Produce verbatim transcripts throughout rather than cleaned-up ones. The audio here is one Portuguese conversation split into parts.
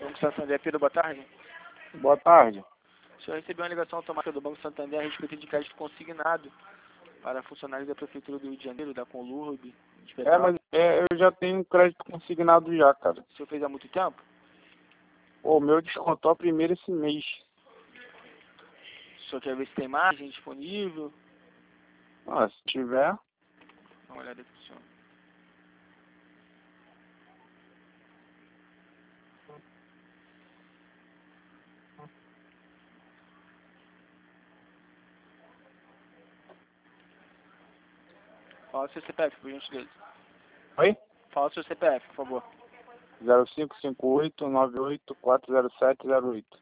Banco Santander, Pedro, boa tarde. Boa tarde. O senhor recebeu uma ligação automática do Banco Santander a respeito de crédito consignado para funcionários da Prefeitura do Rio de Janeiro, da Conlurb, de É, mas é, eu já tenho crédito consignado já, cara. O senhor fez há muito tempo? Pô, o meu descontou primeiro esse mês. O senhor quer ver se tem margem disponível? Ah, se tiver. Dá uma olhada aqui pro senhor. Fala o seu C P F, por gentileza. Oi? Fala o seu C P F, por favor. zero cinco cinco oito nove oito quatro zero sete zero oito.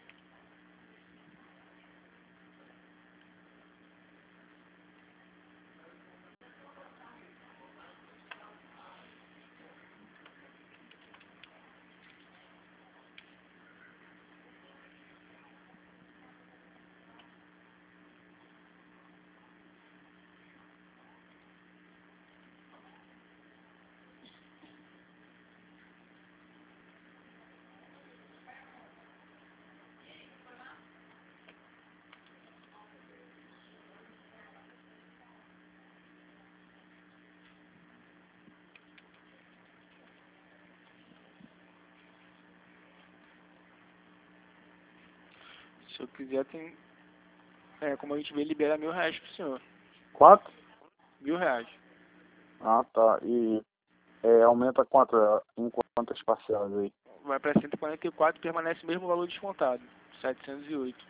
Se o senhor quiser, tem... É, como a gente vê, libera mil reais pro senhor. Quanto? Mil reais. Ah, tá. E é, aumenta quanto? Em quantas parcelas aí? Vai para cento e quarenta e quatro e permanece o mesmo valor descontado. setecentos e oito.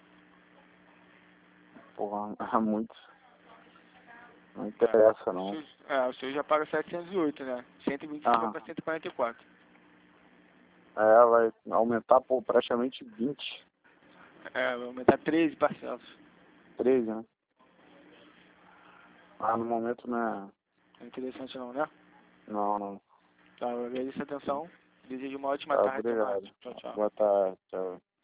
Porra, é muito. Não interessa, O não. senhor, é, o senhor já paga setecentos e oito, né? cento e vinte e cinco vai Ah, para cento e quarenta e quatro. é, vai aumentar por praticamente vinte. É, vai aumentar treze parcelas. treze, né? Ah, no momento não é... Não é interessante não, né? Não, não. Tá, eu agradeço a atenção. Desejo uma ótima Tá, tarde. Até mais. obrigado. Tchau, tchau. Boa tarde, tchau.